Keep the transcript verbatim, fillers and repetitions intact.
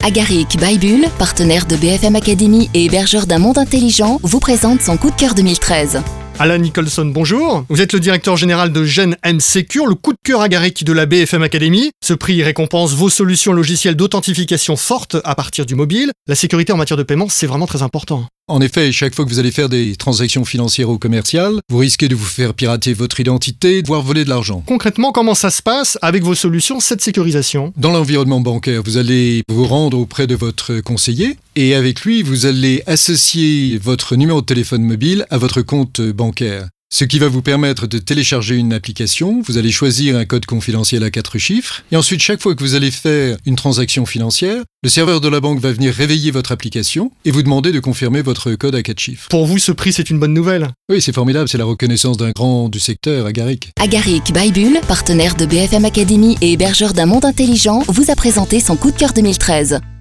Agaric by Bull, partenaire de B F M Academy et hébergeur d'un monde intelligent, vous présente son coup de cœur deux mille treize. Alan Nicholson, bonjour. Vous êtes le directeur général de Gen M Secure, le coup de cœur Agaric de la B F M Academy. Ce prix récompense vos solutions logicielles d'authentification fortes à partir du mobile. La sécurité en matière de paiement, c'est vraiment très important. En effet, chaque fois que vous allez faire des transactions financières ou commerciales, vous risquez de vous faire pirater votre identité, voire voler de l'argent. Concrètement, comment ça se passe avec vos solutions, cette sécurisation ? Dans l'environnement bancaire, vous allez vous rendre auprès de votre conseiller et avec lui, vous allez associer votre numéro de téléphone mobile à votre compte bancaire. Ce qui va vous permettre de télécharger une application, vous allez choisir un code confidentiel à quatre chiffres, et ensuite chaque fois que vous allez faire une transaction financière, le serveur de la banque va venir réveiller votre application et vous demander de confirmer votre code à quatre chiffres. Pour vous, ce prix, c'est une bonne nouvelle ? Oui, c'est formidable, c'est la reconnaissance d'un grand du secteur, Agaric. Agaric by Bull, partenaire de B F M Academy et hébergeur d'un monde intelligent, vous a présenté son coup de cœur deux mille treize.